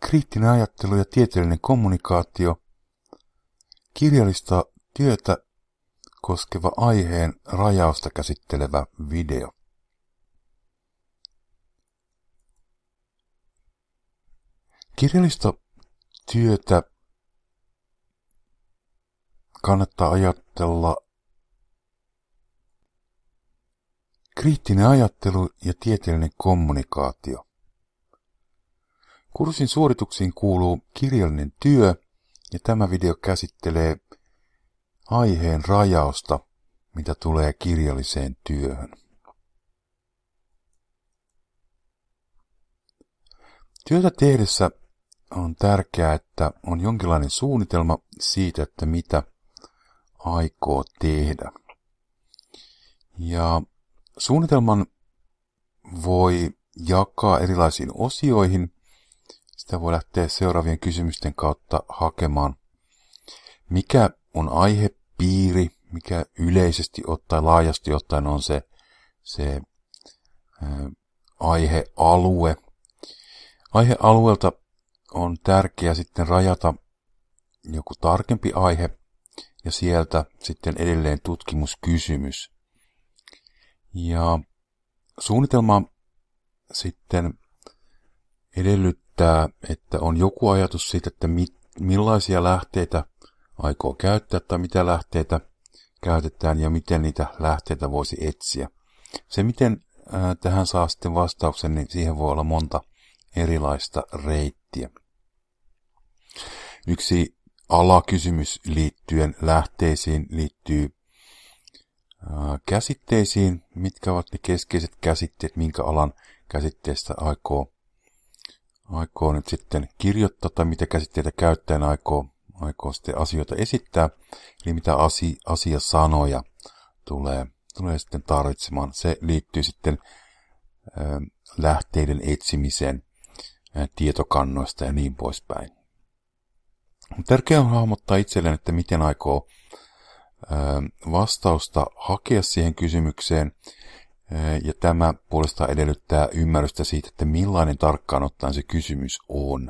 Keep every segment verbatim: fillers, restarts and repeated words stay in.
kriittinen ajattelu ja tieteellinen kommunikaatio, kirjallista työtä koskeva aiheen rajausta käsittelevä video. Kirjallista työtä kannattaa ajatella kriittinen ajattelu ja tieteellinen kommunikaatio. Kurssin suorituksiin kuuluu kirjallinen työ ja tämä video käsittelee aiheen rajausta, mitä tulee kirjalliseen työhön. Työtä tehdessä on tärkeää, että on jonkinlainen suunnitelma siitä, että mitä aikoo tehdä. Ja suunnitelman voi jakaa erilaisiin osioihin. Sitä voi lähteä seuraavien kysymysten kautta hakemaan. Mikä on aihepiiri, mikä yleisesti ottaen, laajasti ottaen on se, se ää, aihealue. Aihealueelta on tärkeää sitten rajata joku tarkempi aihe ja sieltä sitten edelleen tutkimuskysymys. Ja suunnitelma sitten edellyttää, että on joku ajatus siitä, että mi, millaisia lähteitä aikoo käyttää tai mitä lähteitä käytetään ja miten niitä lähteitä voisi etsiä. Se, miten ää, tähän saa sitten vastauksen, niin siihen voi olla monta erilaista reittiä. Yksi alakysymys liittyen lähteisiin liittyy ää, käsitteisiin. Mitkä ovat ne keskeiset käsitteet, minkä alan käsitteestä aikoo, aikoo nyt sitten kirjoittaa tai mitä käsitteitä käyttäen aikoo, aikoo sitten asioita esittää. Eli mitä asi, asiasanoja tulee, tulee sitten tarvitsemaan. Se liittyy sitten ää, lähteiden etsimiseen ää, tietokannoista ja niin poispäin. Tärkeää on hahmottaa itselleen, että miten aikoo ää, vastausta hakea siihen kysymykseen. Ja tämä puolestaan edellyttää ymmärrystä siitä, että millainen tarkkaan ottaen se kysymys on.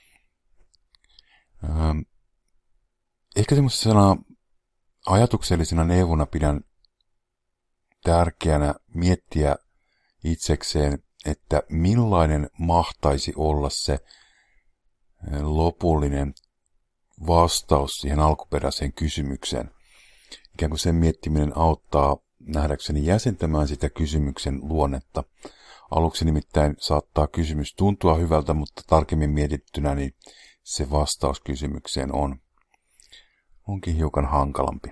Ehkä semmoisena ajatuksellisena neuvona pidän tärkeänä miettiä itsekseen, että millainen mahtaisi olla se lopullinen vastaus siihen alkuperäiseen kysymykseen. Ikään kuin sen miettiminen auttaa nähdäkseni jäsentämään sitä kysymyksen luonnetta. Aluksi nimittäin saattaa kysymys tuntua hyvältä, mutta tarkemmin mietittynä niin se vastaus kysymykseen on, onkin hiukan hankalampi.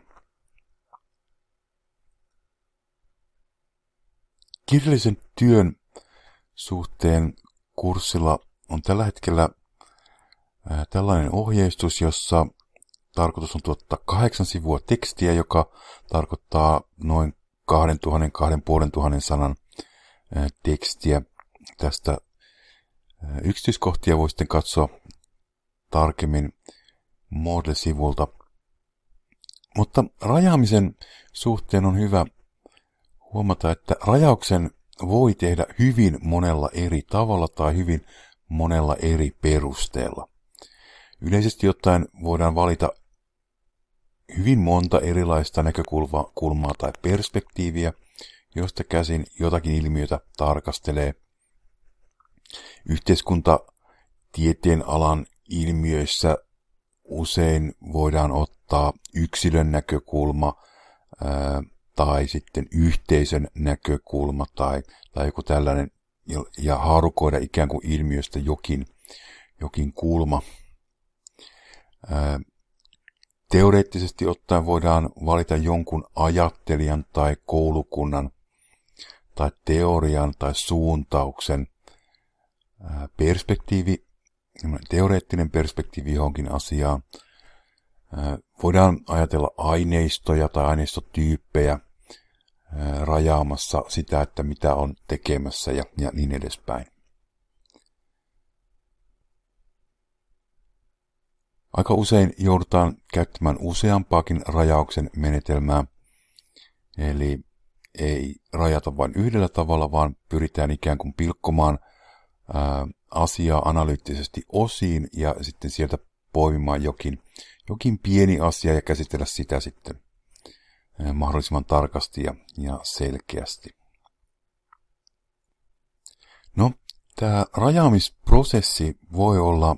Kirjallisen työn suhteen kurssilla on tällä hetkellä ää, tällainen ohjeistus, jossa tarkoitus on tuottaa kahdeksan sivua tekstiä, joka tarkoittaa noin kaksituhatta kaksituhattaviisisataa sanan ää, tekstiä. Tästä ää, yksityiskohtia voi sitten katsoa tarkemmin Moodle-sivulta. Mutta rajaamisen suhteen on hyvä huomata, että rajauksen voi tehdä hyvin monella eri tavalla tai hyvin monella eri perusteella. Yleisesti ottaen voidaan valita hyvin monta erilaista näkökulmaa tai perspektiiviä, josta käsin jotakin ilmiötä tarkastelee. Yhteiskuntatieteen alan ilmiöissä usein voidaan ottaa yksilön näkökulma ää, tai sitten yhteisön näkökulma tai, tai joku tällainen ja haarukoida ikään kuin ilmiöstä jokin, jokin kulma. Ää, teoreettisesti ottaen voidaan valita jonkun ajattelijan tai koulukunnan tai teorian tai suuntauksen ää, perspektiivi, teoreettinen perspektiivi johonkin asiaan. Ää, voidaan ajatella aineistoja tai aineistotyyppejä ää, rajaamassa sitä, että mitä on tekemässä ja, ja niin edespäin. Aika usein joudutaan käyttämään useampaakin rajauksen menetelmää, eli ei rajata vain yhdellä tavalla, vaan pyritään ikään kuin pilkkomaan ää, asiaa analyyttisesti osiin ja sitten sieltä poimimaan jokin, jokin pieni asia ja käsitellä sitä sitten mahdollisimman tarkasti ja, ja selkeästi. No, tämä rajaamisprosessi voi olla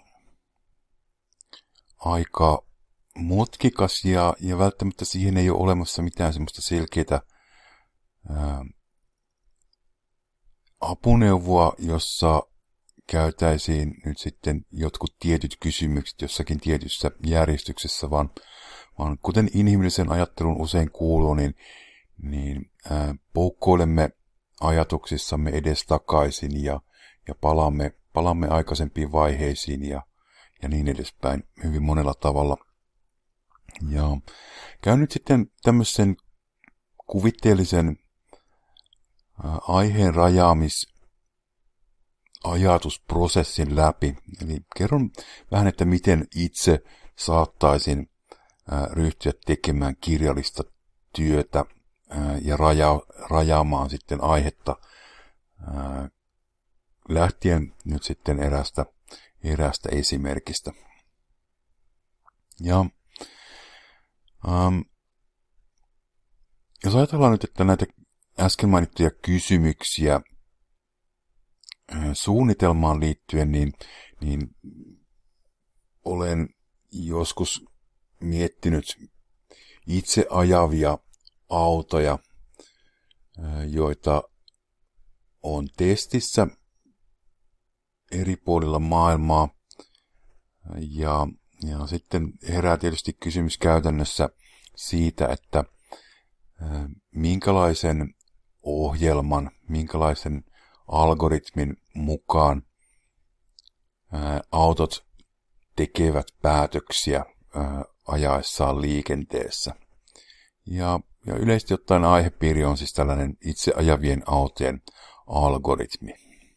aika mutkikas ja, ja välttämättä siihen ei ole olemassa mitään semmoista selkeää ää, apuneuvoa, jossa käytäisiin nyt sitten jotkut tietyt kysymykset jossakin tietyssä järjestyksessä, vaan, vaan kuten inhimillisen ajattelun usein kuuluu, niin, niin ää, poukkoilemme ajatuksissamme edestakaisin ja, ja palaamme, palaamme aikaisempiin vaiheisiin ja, ja niin edespäin hyvin monella tavalla. Ja käyn nyt sitten tämmöisen kuvitteellisen ää, aiheen rajaamis ajatusprosessin läpi. Eli kerron vähän, että miten itse saattaisin ää, ryhtyä tekemään kirjallista työtä ää, ja raja, rajaamaan sitten aihetta ää, lähtien nyt sitten erästä, erästä esimerkistä. Ja ähm, jos ajatellaan nyt, että näitä äsken mainittuja kysymyksiä suunnitelmaan liittyen, niin, niin olen joskus miettinyt itse ajavia autoja, joita on testissä eri puolilla maailmaa. Ja, ja sitten herää tietysti kysymys käytännössä siitä, että minkälaisen ohjelman, minkälaisen algoritmin mukaan ää, autot tekevät päätöksiä ää, ajaessaan liikenteessä. Ja, ja yleisesti ottaen aihepiiri on siis tällainen itse ajavien autojen algoritmi.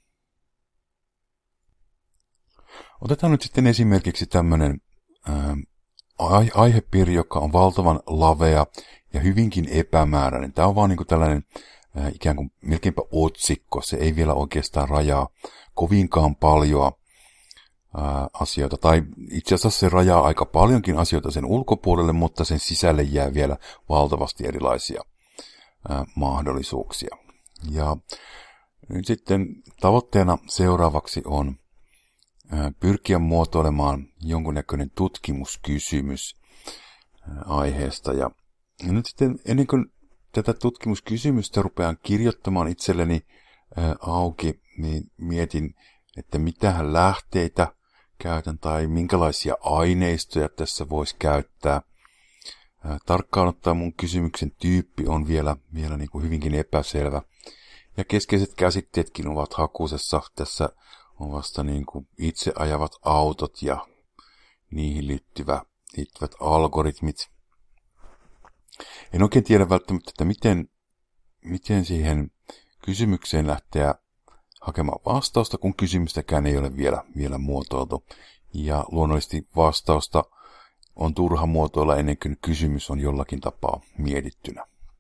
Otetaan nyt sitten esimerkiksi tämmöinen ää, aihepiiri, joka on valtavan lavea ja hyvinkin epämääräinen. Tämä on vaan niin kuin tällainen ikään kuin melkeinpä otsikko. Se ei vielä oikeastaan rajaa kovinkaan paljon ää, asioita. Tai itse asiassa se rajaa aika paljonkin asioita sen ulkopuolelle, mutta sen sisälle jää vielä valtavasti erilaisia ää, mahdollisuuksia. Ja nyt sitten tavoitteena seuraavaksi on ää, pyrkiä muotoilemaan jonkunnäköinen tutkimuskysymys ää, aiheesta. Ja, ja nyt sitten ennen kuin tätä tutkimuskysymystä rupean kirjoittamaan itselleni ää, auki, niin mietin, että mitähän lähteitä käytän tai minkälaisia aineistoja tässä voisi käyttää. Ää, tarkkaan ottaen mun kysymyksen tyyppi on vielä, vielä niin kuin hyvinkin epäselvä. Ja keskeiset käsitteetkin ovat hakusessa. Tässä on vasta niin kuin itse ajavat autot ja niihin liittyvä, liittyvät algoritmit. En oikein tiedä välttämättä, että miten, miten siihen kysymykseen lähteä hakemaan vastausta, kun kysymystäkään ei ole vielä, vielä muotoiltu. Ja luonnollisesti vastausta on turha muotoilla ennen kuin kysymys on jollakin tapaa mietittynä.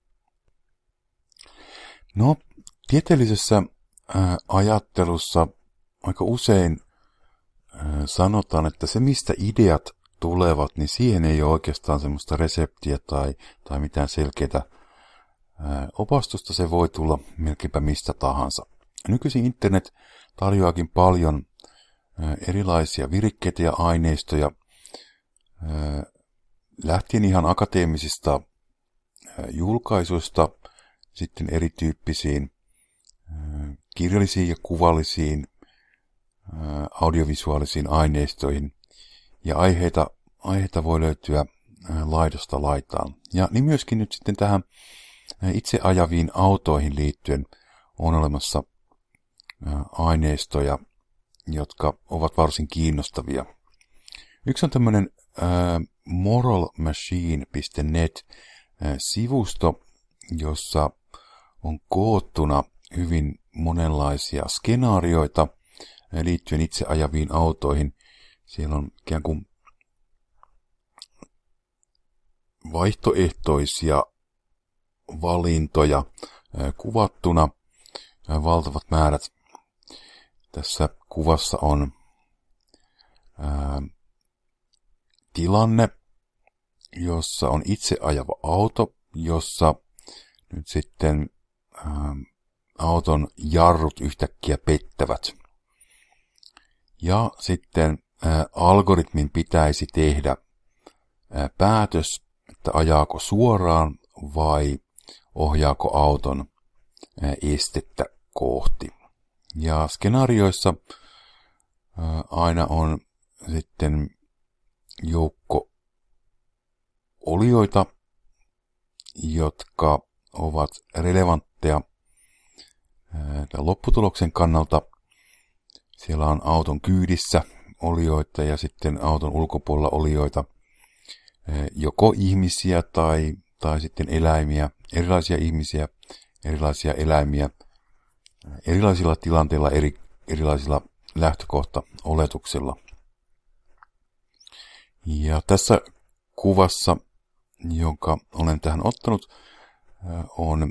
No, tieteellisessä ää, ajattelussa aika usein ää, sanotaan, että se mistä ideat tulevat, niin siihen ei ole oikeastaan semmoista reseptiä tai, tai mitään selkeää ää, opastusta. Se voi tulla melkeinpä mistä tahansa. Nykyisin internet tarjoakin paljon ää, erilaisia virikkeitä ja aineistoja, ää, lähtien ihan akateemisista ää, julkaisuista sitten erityyppisiin ää, kirjallisiin ja kuvallisiin ää, audiovisuaalisiin aineistoihin. Ja aiheita, aiheita voi löytyä laidasta laitaan. Ja niin myöskin nyt sitten tähän itse ajaviin autoihin liittyen on olemassa aineistoja, jotka ovat varsin kiinnostavia. Yksi on tämmöinen moralmachine piste net sivusto, jossa on koottuna hyvin monenlaisia skenaarioita liittyen itse ajaviin autoihin. Siellä on ikään kuin vaihtoehtoisia valintoja kuvattuna, valtavat määrät. Tässä kuvassa on ää, tilanne, jossa on itse ajava auto, jossa nyt sitten ää, auton jarrut yhtäkkiä pettävät. Ja sitten ää, algoritmin pitäisi tehdä ää, päätös, että ajaako suoraan vai ohjaako auton ää, estettä kohti. Ja skenaarioissa ää, aina on sitten joukko olioita, jotka ovat relevantteja ää, lopputuloksen kannalta. Siellä on auton kyydissä olioita ja sitten auton ulkopuolella olioita, ää, joko ihmisiä tai, tai sitten eläimiä, erilaisia ihmisiä, erilaisia eläimiä, erilaisilla tilanteilla, eri, erilaisilla lähtökohta-oletuksilla. Ja tässä kuvassa, jonka olen tähän ottanut, on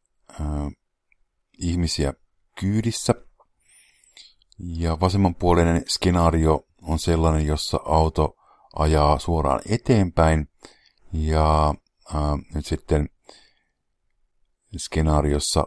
ihmisiä kyydissä. Ja vasemmanpuoleinen skenaario on sellainen, jossa auto ajaa suoraan eteenpäin. Ja ää, nyt sitten skenaariossa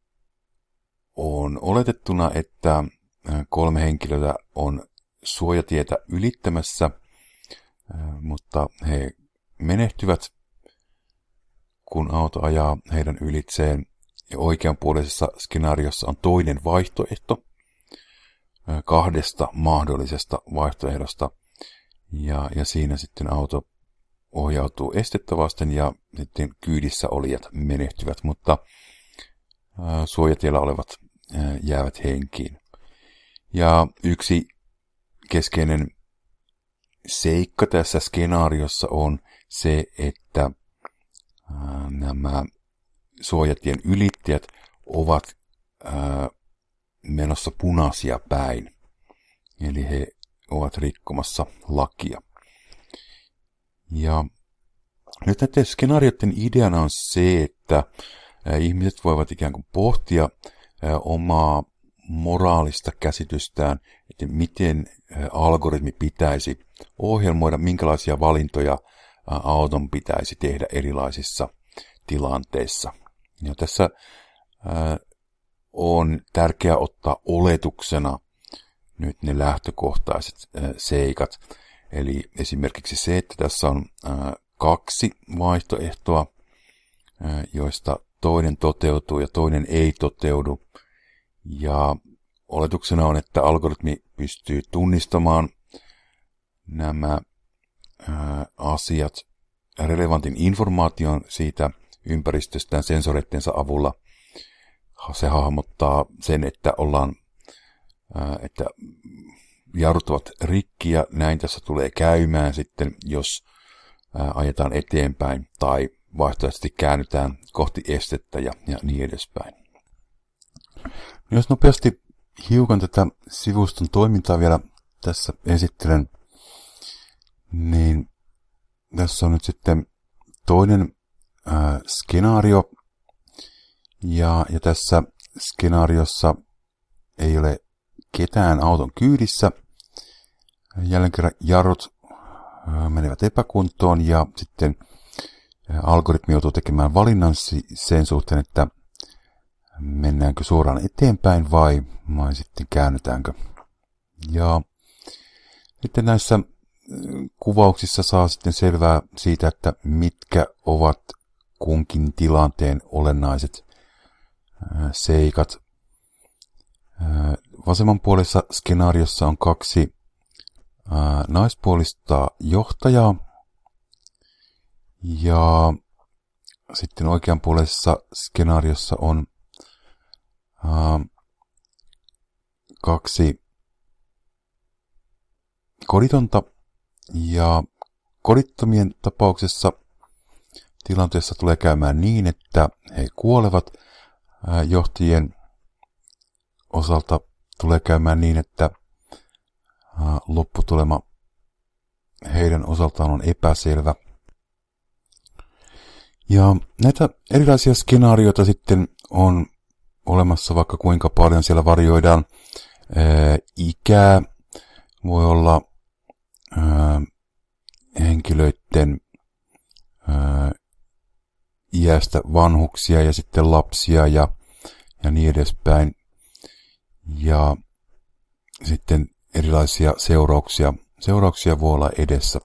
on oletettuna, että kolme henkilöä on suojatietä ylittämässä, mutta he menehtyvät, kun auto ajaa heidän ylitseen. Ja oikeanpuoleisessa skenaariossa on toinen vaihtoehto kahdesta mahdollisesta vaihtoehdosta. Ja, ja siinä sitten auto ohjautuu estettä vasten ja sitten kyydissä olijat menehtyvät, mutta ää, suojatiellä olevat ää, jäävät henkiin. Ja yksi keskeinen seikka tässä skenaariossa on se, että ää, nämä suojatien ylittäjät ovat ää, menossa punaisia päin. Eli he ovat rikkomassa lakia. Ja nyt näiden skenaarioiden ideana on se, että ää, ihmiset voivat ikään kuin pohtia ää, omaa moraalista käsitystään, että miten ää, algoritmi pitäisi ohjelmoida, minkälaisia valintoja ää, auton pitäisi tehdä erilaisissa tilanteissa. Ja tässä ää, on tärkeää ottaa oletuksena nyt ne lähtökohtaiset ää, seikat. Eli esimerkiksi se, että tässä on ää, kaksi vaihtoehtoa, ää, joista toinen toteutuu ja toinen ei toteudu. Ja oletuksena on, että algoritmi pystyy tunnistamaan nämä ää, asiat relevantin informaation siitä ympäristöstään sensoreittensa avulla. Se hahmottaa sen, että ollaan, ää, että jarrut ovat rikki ja näin tässä tulee käymään sitten, jos ää, ajetaan eteenpäin tai vaihtoehtoisesti käännytään kohti estettä ja, ja niin edespäin. Jos nopeasti hiukan tätä sivuston toimintaa vielä tässä esittelen, niin tässä on nyt sitten toinen ää, skenaario, ja, ja tässä skenaariossa ei ole ketään auton kyydissä. Jälleen kerran jarrut ää, menevät epäkuntoon, ja sitten ää, algoritmi joutuu tekemään valinnan sen suhteen, että mennäänkö suoraan eteenpäin vai, vai sitten käännytäänkö. Ja sitten näissä kuvauksissa saa sitten selvää siitä, että mitkä ovat kunkin tilanteen olennaiset seikat. Vasemmanpuolisessa skenaariossa on kaksi naispuolista johtajaa ja sitten oikeanpuolisessa skenaariossa on kaksi koditonta ja kodittomien tapauksessa tilanteessa tulee käymään niin, että he kuolevat. Johtajien osalta tulee käymään niin, että lopputulema heidän osaltaan on epäselvä. Ja näitä erilaisia skenaarioita sitten on olemassa vaikka kuinka paljon. Siellä varjoidaan ää, ikää, voi olla ää, henkilöiden ää, iästä vanhuksia ja sitten lapsia ja, ja niin edespäin. Ja sitten erilaisia seurauksia, seurauksia voi olla edessä.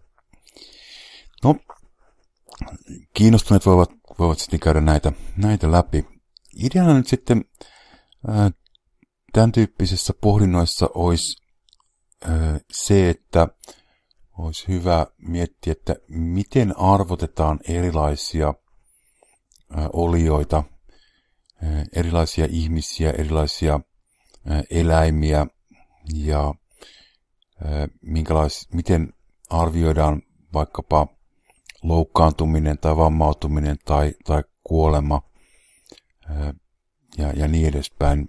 No, kiinnostuneet voivat, voivat sitten käydä näitä, näitä läpi. Ideana nyt sitten ää, tämän tyyppisessä pohdinnoissa olisi ää, se, että olisi hyvä miettiä, että miten arvotetaan erilaisia ää, olioita, ää, erilaisia ihmisiä, erilaisia ää, eläimiä ja ää, minkälais, miten arvioidaan vaikkapa loukkaantuminen tai vammautuminen tai, tai kuolema ää, ja, ja niin edespäin.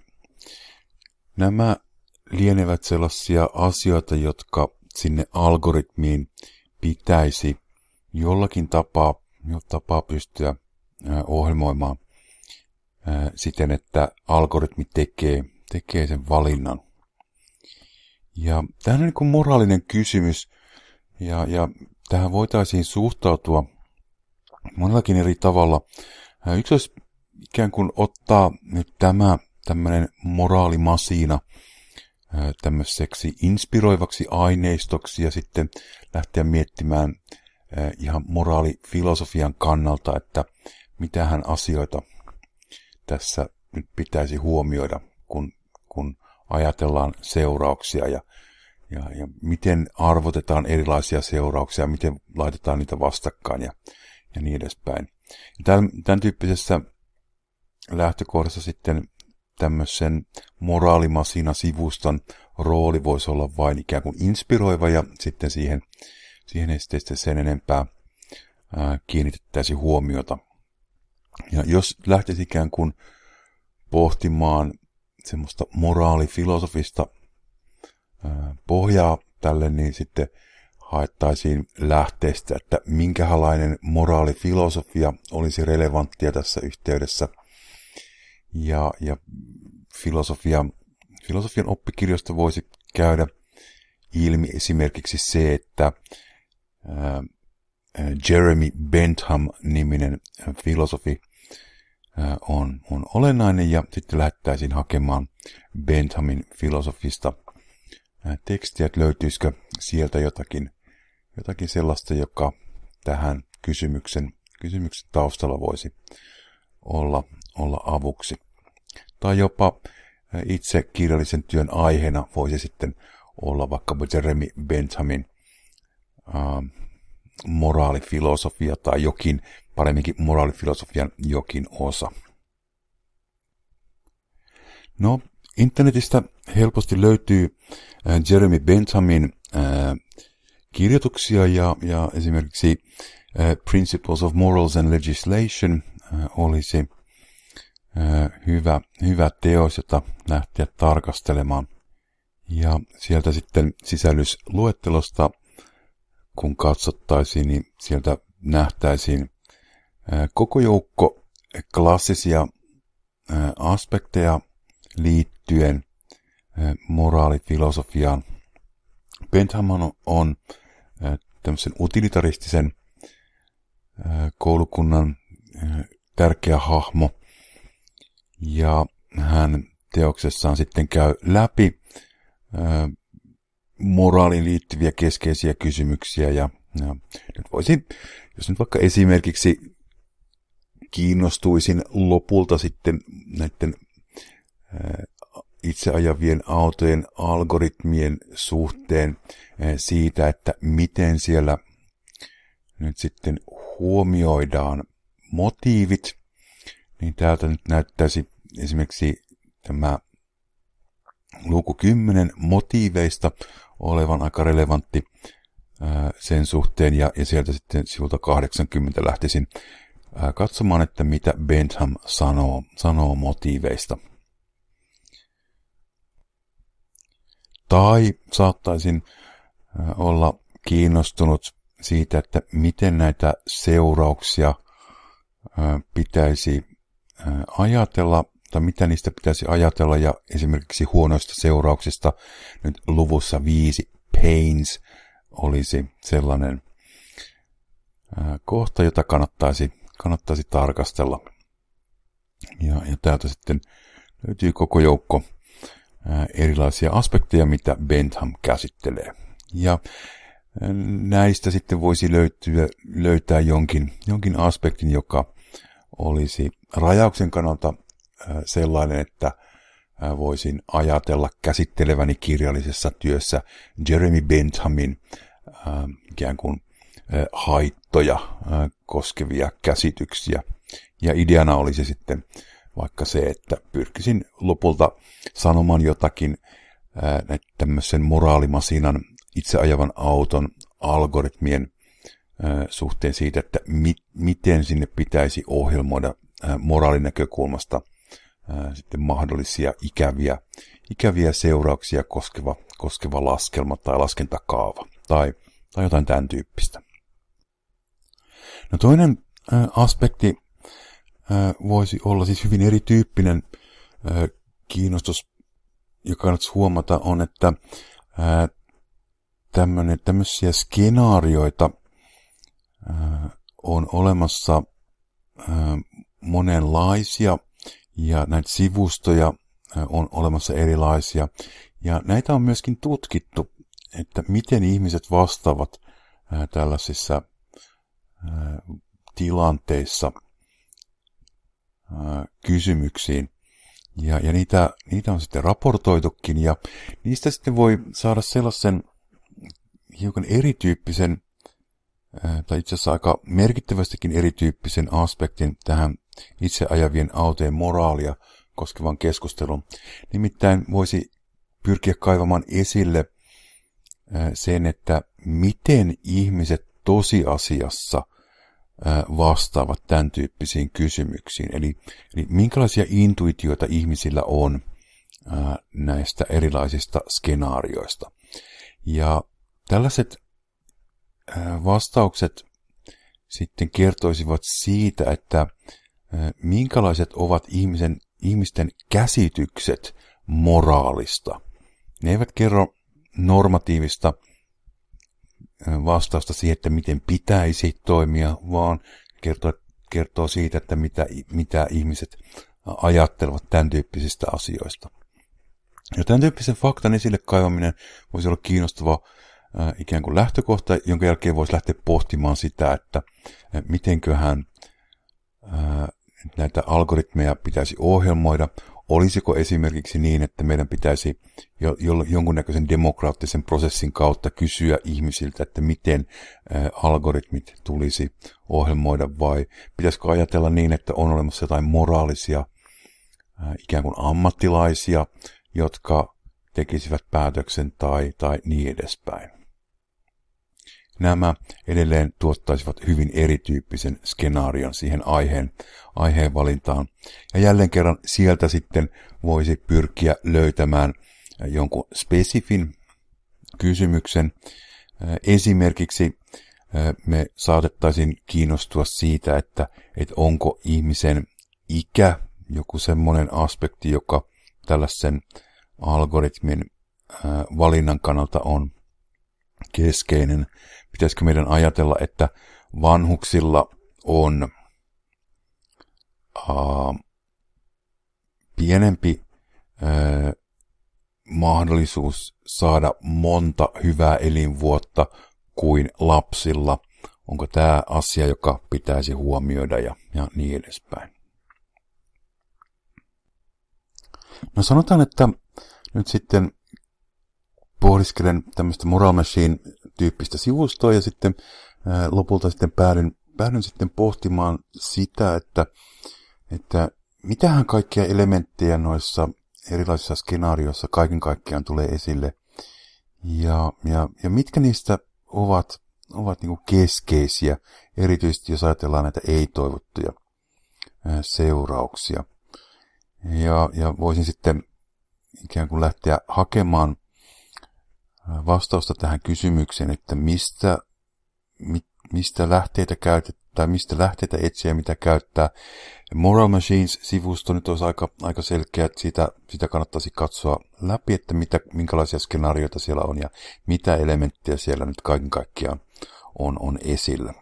Nämä lienevät sellaisia asioita, jotka sinne algoritmiin pitäisi jollakin tapaa, tapaa pystyä ää, ohjelmoimaan ää, siten, että algoritmi tekee, tekee sen valinnan. Ja tämähän on niin kuin moraalinen kysymys, ja, ja tähän voitaisiin suhtautua monellakin eri tavalla. Ää, yksi olisi ikään kuin ottaa nyt tämä tämmöinen moraalimasina ää, tämmöiseksi inspiroivaksi aineistoksi ja sitten lähteä miettimään ää, ihan moraalifilosofian kannalta, että mitähän asioita tässä nyt pitäisi huomioida, kun, kun ajatellaan seurauksia ja, ja, ja miten arvotetaan erilaisia seurauksia, miten laitetaan niitä vastakkain ja, ja niin edespäin. Ja tämän, tämän tyyppisessä lähtökohdassa sitten tämmöisen moraalimasina-sivuston rooli voisi olla vain ikään kuin inspiroiva ja sitten siihen, siihen ei sitten sen enempää ää, kiinnitettäisi huomiota. Ja jos lähtisi ikään kuin pohtimaan semmoista moraalifilosofista ää, pohjaa tälle, niin sitten haettaisiin lähteestä, että minkälainen moraalifilosofia olisi relevanttia tässä yhteydessä. Ja, ja filosofia, filosofian oppikirjoista voisi käydä ilmi esimerkiksi se, että ää, Jeremy Bentham-niminen filosofi ää, on, on olennainen, ja sitten lähdettäisiin hakemaan Benthamin filosofista ää, tekstiä, että löytyisikö sieltä jotakin, jotakin sellaista, joka tähän kysymyksen, kysymyksen taustalla voisi olla, olla avuksi. Tai jopa itse kirjallisen työn aiheena voisi sitten olla vaikkapa Jeremy Benthamin äh, moraalifilosofia tai jokin, paremminkin moraalifilosofian jokin osa. No, internetistä helposti löytyy äh, Jeremy Benthamin äh, kirjoituksia ja, ja esimerkiksi äh, Principles of Morals and Legislation äh, olisi Hyvä, hyvä teos, jota lähteä tarkastelemaan. Ja sieltä sitten sisällysluettelosta, kun katsottaisiin, niin sieltä nähtäisiin koko joukko klassisia aspekteja liittyen moraalifilosofiaan. Bentham on tämmöisen utilitaristisen koulukunnan tärkeä hahmo, ja hän teoksessaan sitten käy läpi ää, moraaliin liittyviä keskeisiä kysymyksiä. Ja, ja nyt voisin, jos nyt vaikka esimerkiksi kiinnostuisin lopulta sitten näiden ää, itse ajavien autojen algoritmien suhteen ää, siitä, että miten siellä nyt sitten huomioidaan motiivit, niin täältä nyt näyttäisi esimerkiksi tämä luku kymmenen motiiveista olevan aika relevantti ää, sen suhteen, ja, ja sieltä sitten sivulta kahdeksankymmentä lähtisin ää, katsomaan, että mitä Bentham sanoo, sanoo motiiveista. Tai saattaisin ää, olla kiinnostunut siitä, että miten näitä seurauksia ää, pitäisi ajatella tai mitä niistä pitäisi ajatella, ja esimerkiksi huonoista seurauksista nyt luvussa viisi pains olisi sellainen ää, kohta, jota kannattaisi, kannattaisi tarkastella. Ja, ja täältä sitten löytyy koko joukko ää, erilaisia aspekteja, mitä Bentham käsittelee. Ja ää, näistä sitten voisi löytyä, löytää jonkin, jonkin aspektin, joka olisi rajauksen kannalta ää, sellainen, että ää, voisin ajatella käsitteleväni kirjallisessa työssä Jeremy Benthamin ää, ikään kuin ää, haittoja ää, koskevia käsityksiä. Ja ideana olisi sitten vaikka se, että pyrkisin lopulta sanomaan jotakin ää, tämmöisen moraalimasinan itseajavan auton algoritmien ää, suhteen siitä, että mi- miten sinne pitäisi ohjelmoida ää, moraalinäkökulmasta ää, sitten mahdollisia ikäviä, ikäviä seurauksia koskeva, koskeva laskelma tai laskentakaava tai, tai jotain tämän tyyppistä. No toinen ää, aspekti voisi olla siis hyvin erityyppinen kiinnostus, joka kannattaisi huomata, on, että tämmöisiä skenaarioita on olemassa monenlaisia, ja näitä sivustoja on olemassa erilaisia, ja näitä on myöskin tutkittu, että miten ihmiset vastaavat tällaisissa tilanteissa kysymyksiin. Ja, ja niitä, niitä on sitten raportoitukin, ja niistä sitten voi saada sellaisen hiukan erityyppisen, tai itse asiassa aika merkittävästikin erityyppisen aspektin tähän itse ajavien autojen moraalia koskevan keskustelun. Nimittäin voisi pyrkiä kaivamaan esille sen, että miten ihmiset tosiasiassa vastaavat tämän tyyppisiin kysymyksiin. Eli, eli minkälaisia intuitioita ihmisillä on ää, näistä erilaisista skenaarioista. Ja tällaiset ää, vastaukset sitten kertoisivat siitä, että ää, minkälaiset ovat ihmisen, ihmisten käsitykset moraalista. Ne eivät kerro normatiivista vastausta siihen, että miten pitäisi toimia, vaan kertoo, kertoo siitä, että mitä, mitä ihmiset ajattelevat tämän tyyppisistä asioista. Ja tämän tyyppisen faktan esille kaivaminen voisi olla kiinnostava äh, ikään kuin lähtökohta, jonka jälkeen voisi lähteä pohtimaan sitä, että äh, mitenköhän äh, näitä algoritmeja pitäisi ohjelmoida. Olisiko esimerkiksi niin, että meidän pitäisi jo, jo, jonkunnäköisen demokraattisen prosessin kautta kysyä ihmisiltä, että miten ä, algoritmit tulisi ohjelmoida, vai pitäisikö ajatella niin, että on olemassa jotain moraalisia ä, ikään kuin ammattilaisia, jotka tekisivät päätöksen tai, tai niin edespäin. Nämä edelleen tuottaisivat hyvin erityyppisen skenaarion siihen aiheen, aiheen valintaan. Ja jälleen kerran sieltä sitten voisi pyrkiä löytämään jonkun spesifin kysymyksen. Esimerkiksi me saatettaisiin kiinnostua siitä, että, että onko ihmisen ikä joku semmoinen aspekti, joka tällaisen algoritmin valinnan kannalta on keskeinen. Pitäisikö meidän ajatella, että vanhuksilla on uh, pienempi uh, mahdollisuus saada monta hyvää elinvuotta kuin lapsilla? Onko tämä asia, joka pitäisi huomioida ja, ja niin edespäin? No sanotaan, että nyt sitten pohdiskelen tämmöistä Moral Machine-tyyppistä sivustoa ja sitten ää, lopulta sitten päädyn, päädyn sitten pohtimaan sitä, että, että mitähän kaikkia elementtejä noissa erilaisissa skenaarioissa kaiken kaikkiaan tulee esille ja, ja, ja mitkä niistä ovat, ovat niin kuin keskeisiä, erityisesti jos ajatellaan näitä ei-toivottuja ää, seurauksia. Ja, ja voisin sitten ikään kuin lähteä hakemaan vastausta tähän kysymykseen, että mistä, mit, mistä lähteitä käytetään, mistä lähteitä etsiä, mitä käyttää. Moral Machines-sivusto nyt olisi aika, aika selkeä, että sitä, sitä kannattaisi katsoa läpi, että mitä, minkälaisia skenaarioita siellä on ja mitä elementtejä siellä nyt kaiken kaikkiaan on, on esillä.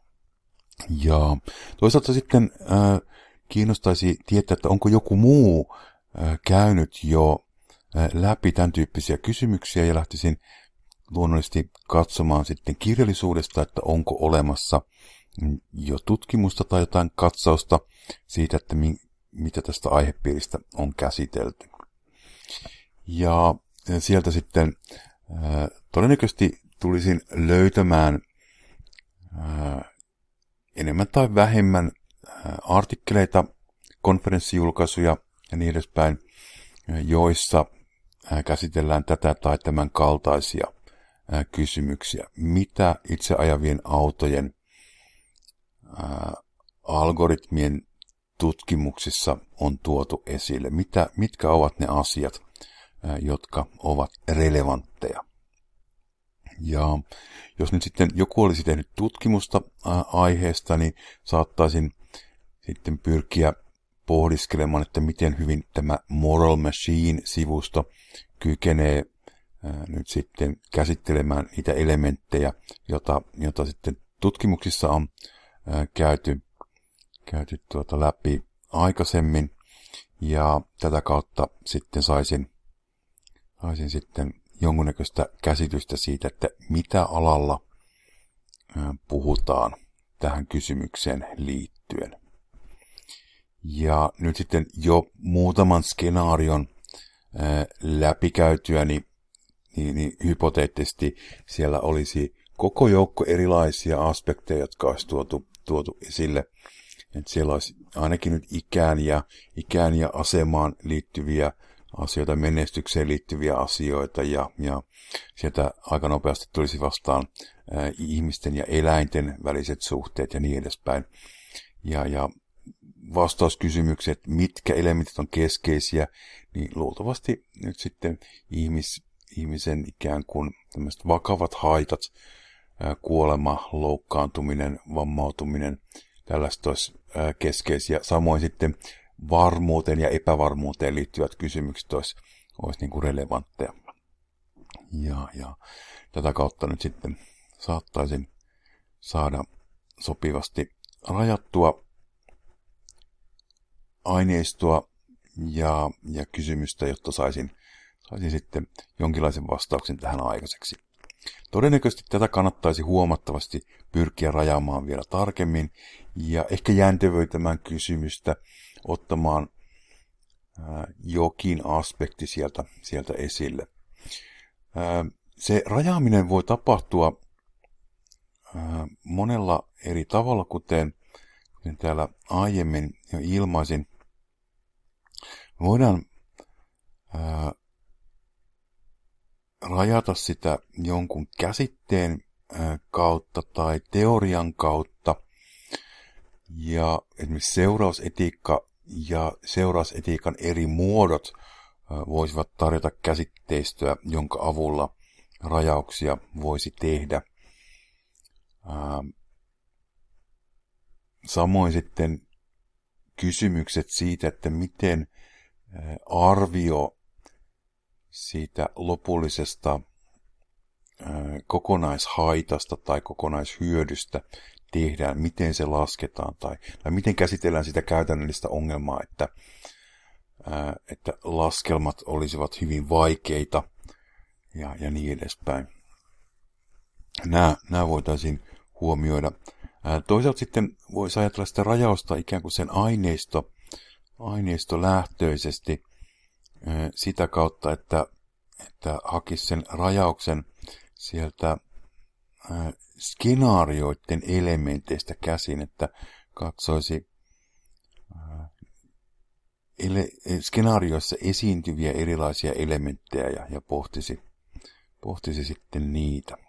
Ja toisaalta sitten äh, kiinnostaisi tietää, että onko joku muu äh, käynyt jo äh, läpi tämän tyyppisiä kysymyksiä ja lähtisin luonnollisesti katsomaan sitten kirjallisuudesta, että onko olemassa jo tutkimusta tai jotain katsausta siitä, että mi- mitä tästä aihepiiristä on käsitelty. Ja sieltä sitten äh, todennäköisesti tulisin löytämään äh, enemmän tai vähemmän äh, artikkeleita, konferenssijulkaisuja ja niin edespäin, äh, joissa äh, käsitellään tätä tai tämän kaltaisia äh, kysymyksiä. Mitä itse ajavien autojen äh, algoritmien tutkimuksissa on tuotu esille? Mitä, mitkä ovat ne asiat, äh, jotka ovat relevantteja? Ja jos nyt sitten joku olisi tehnyt tutkimusta aiheesta, niin saattaisin sitten pyrkiä pohdiskelemaan, että miten hyvin tämä Moral Machine-sivusto kykenee nyt sitten käsittelemään niitä elementtejä, jota, jota sitten tutkimuksissa on käyty, käyty tuota läpi aikaisemmin. Ja tätä kautta sitten saisin, saisin sitten jonkunnäköistä käsitystä siitä, että mitä alalla puhutaan tähän kysymykseen liittyen. Ja nyt sitten jo muutaman skenaarion läpikäytyä, niin, niin, niin hypoteettisesti siellä olisi koko joukko erilaisia aspekteja, jotka olisi tuotu, tuotu esille. Että siellä olisi ainakin nyt ikään ja, ikään ja asemaan liittyviä asioita, menestykseen liittyviä asioita ja, ja sieltä aika nopeasti tulisi vastaan ää, ihmisten ja eläinten väliset suhteet ja niin edespäin. Ja, ja vastauskysymykset, mitkä elementit on keskeisiä, niin luultavasti nyt sitten ihmis, ihmisen ikään kuin tämmöiset vakavat haitat, ää, kuolema, loukkaantuminen, vammautuminen, tällaista olisi ää, keskeisiä. Samoin sitten varmuuteen ja epävarmuuteen liittyvät kysymykset olisi, olisi niin kuin relevantteja. Ja, ja tätä kautta nyt sitten saattaisin saada sopivasti rajattua aineistoa ja, ja kysymystä, jotta saisin, saisin sitten jonkinlaisen vastauksen tähän aikaiseksi. Todennäköisesti tätä kannattaisi huomattavasti pyrkiä rajaamaan vielä tarkemmin ja ehkä jäntevöitämään kysymystä, ottamaan ää, jokin aspekti sieltä, sieltä esille. Ää, se rajaaminen voi tapahtua ää, monella eri tavalla, kuten, kuten täällä aiemmin jo ilmaisin. Me voidaan ää, rajata sitä jonkun käsitteen ää, kautta tai teorian kautta. Ja esimerkiksi seurausetiikka ja seurausetiikan eri muodot voisivat tarjota käsitteistöä, jonka avulla rajauksia voisi tehdä. Samoin sitten kysymykset siitä, että miten arvio siitä lopullisesta kokonaishaitasta tai kokonaishyödystä tehdään, miten se lasketaan tai, tai miten käsitellään sitä käytännöllistä ongelmaa, että, ää, että laskelmat olisivat hyvin vaikeita ja, ja niin edespäin. Nämä, nämä voitaisiin huomioida. Ää, toisaalta sitten voisi ajatella sitä rajausta ikään kuin sen aineisto, aineistolähtöisesti ää, sitä kautta, että, että hakisi sen rajauksen sieltä ää, skenaarioiden elementeistä käsin, että katsoisi ää, ele, skenaarioissa esiintyviä erilaisia elementtejä ja, ja pohtisi, pohtisi sitten niitä.